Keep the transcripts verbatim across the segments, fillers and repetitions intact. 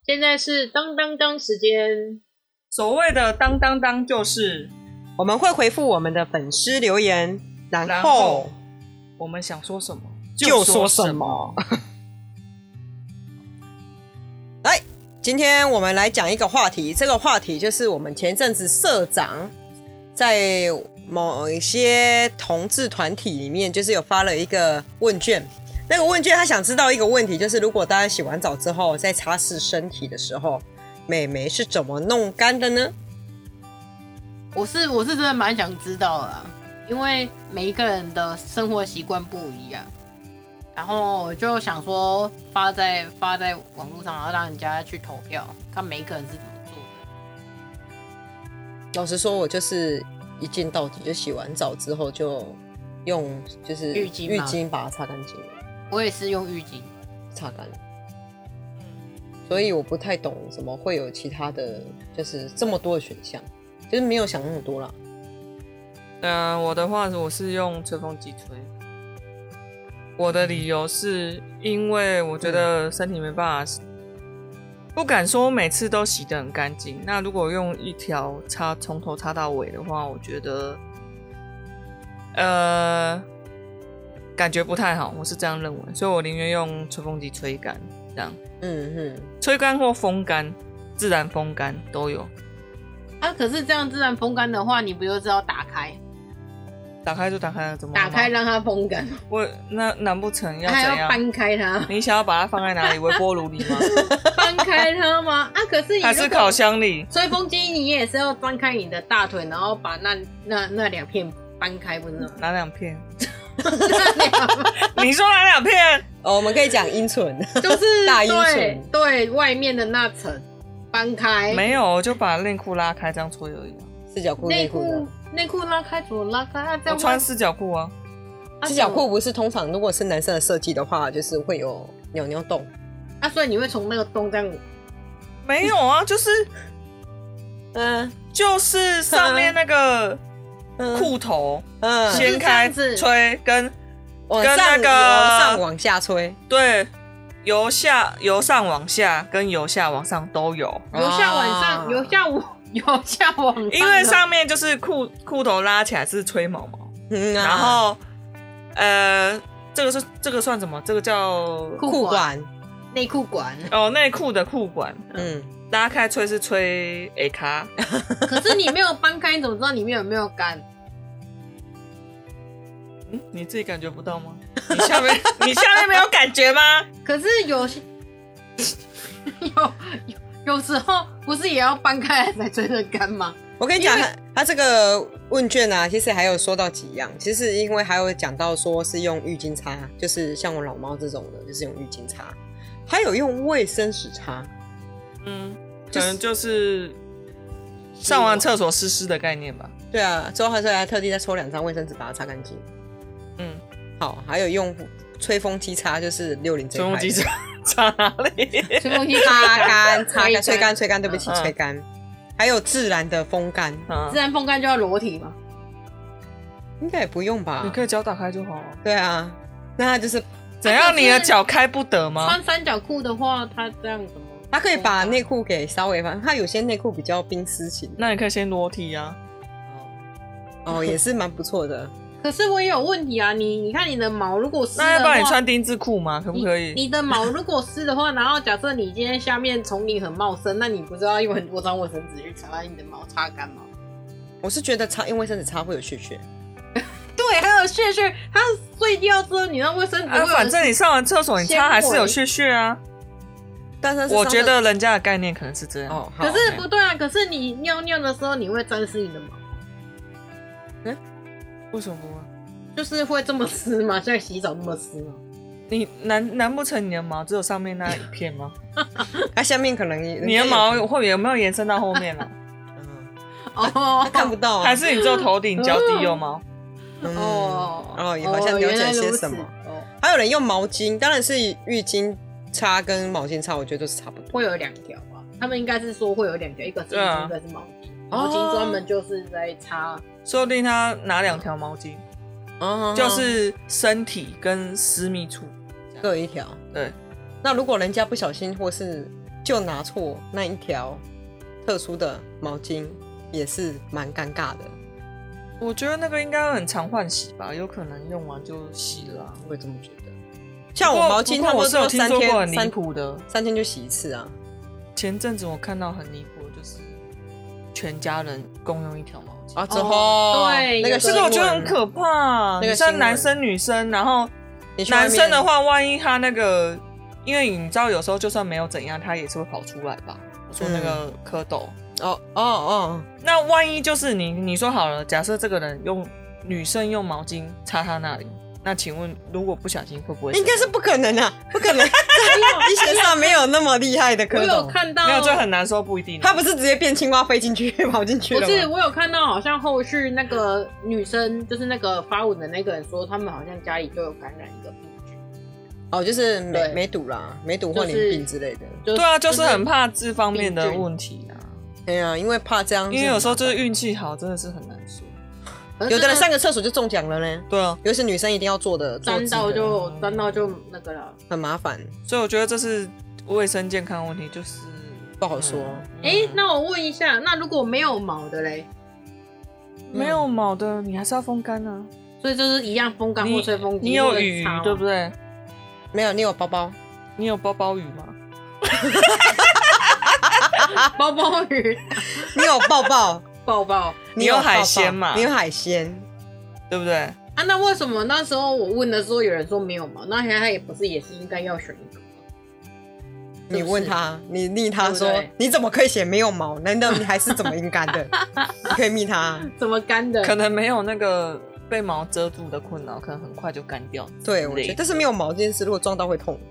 现在是当当当时间。 所谓的当当当就是我们会回复我们的粉丝留言，然后, 然后我们想说什么就说什么。来，今天我们来讲一个话题，这个话题就是我们前阵子社长在某一些同志团体里面，就是有发了一个问卷。那个问卷他想知道一个问题，就是如果大家洗完澡之后在擦拭身体的时候，美眉是怎么弄干的呢？ 我是我是真的蛮想知道的啦，因为每一个人的生活习惯不一样，然后我就想说发在发在网络上，然后让人家去投票，看每一个人是怎么做的。 老实说，我就是一镜到底，就洗完澡之后就用就是浴巾浴巾把它擦干净了。 我也是用浴巾擦干，所以我不太懂怎么会有其他的，就是这么多的选项，就是没有想那么多啦。 呃，我的话我是用吹风机吹，我的理由是因为我觉得身体没办法，不敢说每次都洗得很干净。那如果用一条擦从头擦到尾的话，我觉得，呃。感觉不太好，我是这样认为，所以我宁愿用吹风机吹干，这样。 嗯哼， 吹干或风干，自然风干都有。 啊，可是这样自然风干的话，你不就知道打开？ 打开就打开了，怎么打开让它风干？ 我那难不成要怎样？ 还要搬开它？ 你想要把它放在哪里？微波炉里吗？ 搬开它吗？啊，可是你还是烤箱里？ 吹风机你也是要搬开你的大腿，然后把那那那两片搬开，不是吗？ 哪两片？你说哪两片？ 哦，我们可以讲阴唇， 就是大阴唇， 对对，外面的那层搬开。 没有，就把内裤拉开这样吹而已。 四角裤内裤内裤拉开怎么拉开？啊、 我穿四角裤啊。 四角裤不是通常如果是男生的设计的话，就是会有鸟鸟洞啊，所以你会从那个洞这样？ 没有啊，就是嗯， 就是上面那个。裤头，嗯，掀开吹，跟往跟那个往上往下吹， 对，由下由上往下跟由下往上都有， 由下往上，由下往由下往上， 因为上面就是裤裤头拉起来是吹毛毛，嗯啊、然后呃，这个是这个算什么？这个叫裤管， 内裤管哦，内裤的裤管，嗯。拉开吹是吹 A 卡， 可是你没有搬开，你怎么知道里面有没有干？ 嗯，你自己感觉不到吗？你下面你下面没有感觉吗？ 可是有有有有时候不是也要搬开来才吹得干吗？ 我跟你讲，他这个问卷啊，其实还有说到几样，其实因为还有讲到说是用浴巾擦，就是像我老猫这种的，就是用浴巾擦，还有用卫生纸擦。 嗯，可能就是上完厕所湿湿的概念吧。 对啊，之后还是还特地再抽两张卫生纸把它擦干净。 嗯， 好，还有用吹风机擦，就是六零这一吹风机擦擦哪里？ 吹风机擦干，擦干，吹干，吹干，对不起，吹干。还有自然的风干， 自然风干就要裸体吗？ 应该也不用吧？ 你可以脚打开就好了。 对啊，那它就是怎样？你的脚开不得吗？ 穿三角裤的话，它这样怎么？ 他可以把内裤给稍微放，他有些内裤比较冰丝型， 那你可以先裸体啊。 哦，也是蛮不错的。 可是我也有问题啊，你你看你的毛如果湿的话， 那要不然你穿丁字裤吗？可不可以？ 你, 你的毛如果湿的话，然后假设你今天下面丛林很茂盛，那你不是要用很多张卫生纸去擦你的毛擦干吗？ 我是觉得擦用卫生纸擦会有屑屑。 对，还有屑屑，它碎掉之后，你让卫生纸会有、 啊，反正你上完厕所你擦还是有屑屑啊。 但是我觉得人家的概念可能是这样。 哦， 可是不对啊，可是你尿尿的时候你会沾湿你的毛。 嗯，为什么不会？ 就是会这么湿吗？像洗澡那么湿吗？ 你难难不成你的毛只有上面那一片吗？ 它下面可能你的毛会有没有延伸到后面啊？ 哦，看不到啊。 还是你只有头顶、脚底有毛？ 哦哦，也好像了解些什么。还有人用毛巾，当然是浴巾擦跟毛巾擦，我觉得都是差不多。 会有两条吧？他们应该是说会有两条，一个是浴巾，一个是毛巾。毛巾专门就是在擦。 说不定他拿两条毛巾， 哦， 就是身体跟私密处各一条。 对， 那如果人家不小心或是就拿错那一条特殊的毛巾，也是蛮尴尬的。 我觉得那个应该很常换洗吧，有可能用完就洗了、啊。 我也这么觉得。像我毛巾，他们是有听三说过很天离谱的， 三天就洗一次啊。 前阵子我看到很离谱，就是全家人共用一条毛巾啊，之后、哦、 对， 那个这个我觉得很可怕。 那个像男生女生，然后男生的话，万一他那个，因为你知道有时候就算没有怎样，他也是会跑出来吧。我说那个蝌蚪。 哦哦哦， 那万一就是你你说好了，假设这个人用女生用毛巾擦他那里，那请问如果不小心会不会？ 应该是不可能啊，不可能，医学上没有那么厉害的蝌蚪。 我有看到， 没有，这很难说，不一定。 他不是直接变青蛙飞进去跑进去了吗？ 不是，我有看到好像后续那个女生，就是那个发文的那个人说，他们好像家里就有感染一个病菌。 哦，就是梅梅毒啦，梅毒或淋病之类的。 对啊，就是很怕这方面的问题啊。 对啊，因为怕这样， 因为有时候就是运气好，真的是很难说。 有的人上个厕所就中奖了呢。 对啊， 尤其是女生一定要做的， 沾到就沾到就那个了， 很麻烦。 所以我觉得这是卫生健康问题，就是不好说。 哎、嗯欸，那我问一下，那如果没有毛的嘞？ 没有毛的，你还是要风干啊。 所以就是一样风干或吹风机。 你有雨对不对？ 没有，你有包包？ 你有包包雨吗？ 包包鱼， 你有抱抱抱抱， 你有海鲜嘛？ 你有海鲜， 对不对？ 啊，那为什么那时候我问的时候有人说没有毛？那现在他也不是也是应该要选一个？ 你问他，你密他说对对你怎么可以写没有毛？难道你还是怎么应干的？你可以密他， 怎么干的？ 可能没有那个被毛遮住的困扰，可能很快就干掉。 对，我觉得，但是没有毛这件事，如果撞到会痛。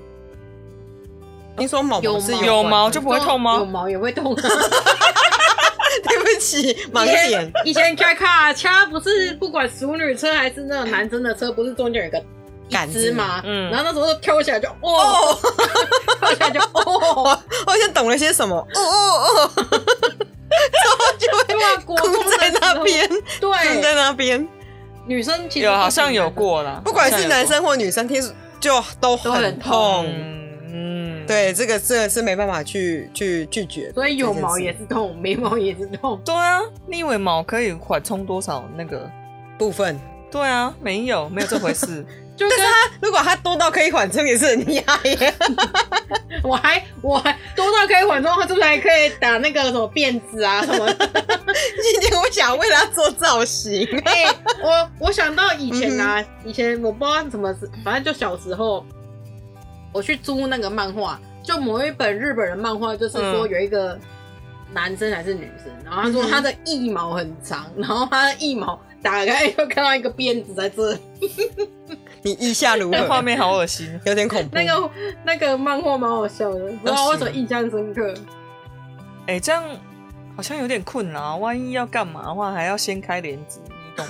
听说毛有是有, 有毛就不会痛吗？ 有毛也会痛、啊。 对不起，盲点。 以前开卡车不是不管淑女车还是那种男生的车，不是中间有一个杆子吗？嗯，然后那时候跳起来就哦，跳起来就哦， 我好像懂了些什么哦哦哦，然后就会国中在那边， 对， 在那边。 女生其实有好像有过啦， 不管是男生或女生，听就都很痛。 嗯， 对，这个这个是没办法去去拒绝， 所以有毛也是痛，没毛也是痛。 对啊，你以为毛可以缓冲多少那个部分？ 对啊，没有，没有这回事。 就但是它如果它多到可以缓冲，也是很厉害耶。 我还我还多到可以缓冲，它是不是还可以打那个什么辫子啊什么的？ 今天我想为它做造型。 哎、欸，我我想到以前啊，嗯、以前我不知道什么，反正就小时候。我去租那个漫画，就某一本日本人漫画，就是说有一个男生还是女生，然后他说他的腋毛很长，然后他的腋毛打开就看到一个辫子在这里。 你意下如何？ 画面好恶心， 有点恐怖。 那个那个漫画蛮好笑的，不知道为什么印象深刻。 哎、欸，这样好像有点困扰，万一要干嘛的话，还要掀开帘子。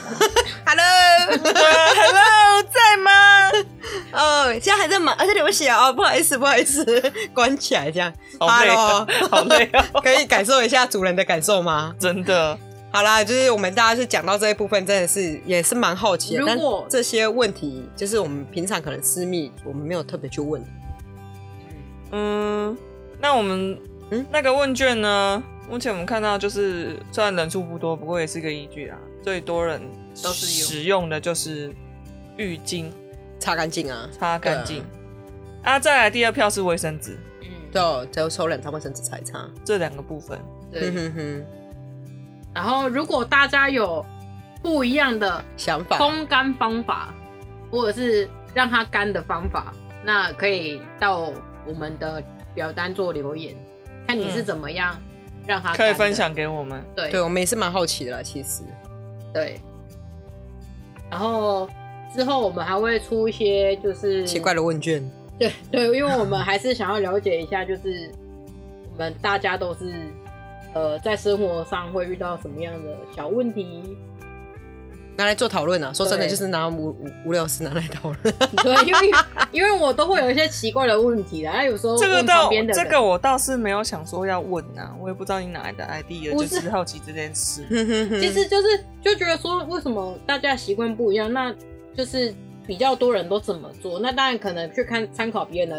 Hello，Hello， 在吗？哦，现在还在忙，而且流血啊！不好意思，不好意思，关起来这样。 好累啊，好累啊！ 可以感受一下主人的感受吗？ 真的。 好啦，就是我们大家是讲到这一部分，真的是也是蛮好奇的。如果这些问题，就是我们平常可能私密，我们没有特别去问。 嗯，那我们嗯那个问卷呢？目前我们看到就是虽然人数不多，不过也是个依据啊。最多人都是使用的就是浴巾， 擦干净啊， 擦干净。啊，再来第二票是卫生纸， 嗯，对，只有抽两张卫生纸才擦。 这两个部分， 对。哼哼。然后，如果大家有不一样的想法、 烘干方法，或者是让它干的方法，那可以到我们的表单做留言，看你是怎么样。嗯让他可以分享给我们， 对， 对我们也是蛮好奇的啦，其实， 对。然后之后我们还会出一些就是奇怪的问卷， 对对，因为我们还是想要了解一下，就是我们大家都是呃在生活上会遇到什么样的小问题， 拿来做讨论啊。说真的，就是拿无无聊事拿来讨论。 对，因为因为我都会有一些奇怪的问题啦，有时候这个倒这个我倒是没有想说要问啊，我也不知道你哪来的 idea， 就是好奇这件事。 其实就是就觉得说，为什么大家习惯不一样？那就是比较多人都怎么做？那当然可能去看参考别人的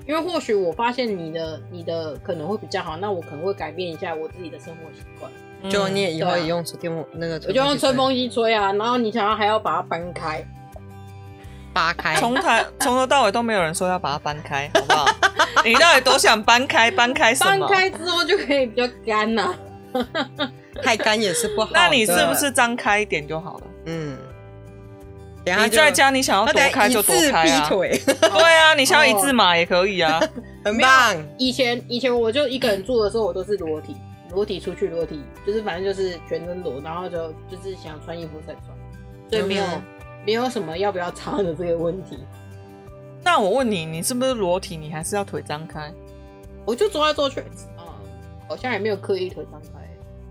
因为或许我发现你的你的可能会比较好，那我可能会改变一下我自己的生活习惯。 就你也以后嗯也用电风那个， 我就用吹风机吹啊，然后你想要还要把它搬开， 扒开， 从台从头到尾都没有人说要把它搬开，好不好？你到底多想搬开？搬开什么？ 搬开之后就可以比较干呐、啊。 太干也是不好的。 那你是不是张开一点就好了？ 嗯，等下你在家你想要多开就多开啊。 一字劈腿， 对啊，你想要一字马也可以啊， 很棒。 以前以前我就一个人住的时候，我都是裸体，裸体出去，裸体就是反正就是全身裸，然后就就是想穿衣服再穿，所以没有、 嗯、 没有什么要不要擦的这个问题。 那我问你，你是不是裸体？你还是要腿张开？ 我就走来走去，啊、嗯，好像也没有刻意腿张开。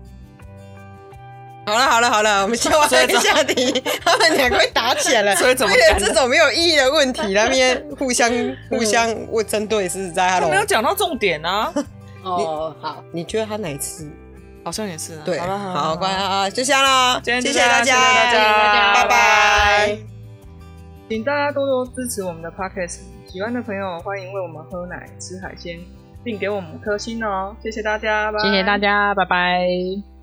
好了好了好了，我们先往下题，他们两个会打起来了。 所以怎么为了这种没有意义的问题，那边互相互相问针对，是在他没有讲到重点啊。 哦，好， 你觉得他哪一次？ 好像也是、啊。 对， 好了， 好，关啊，就这样了。 谢谢大家， 谢大家， 拜拜。 请大家多多支持我们的 podcast， 喜欢的朋友欢迎为我们喝奶、吃海鲜，并给我们五颗星哦。谢谢大家，拜拜。 谢谢大家，拜拜。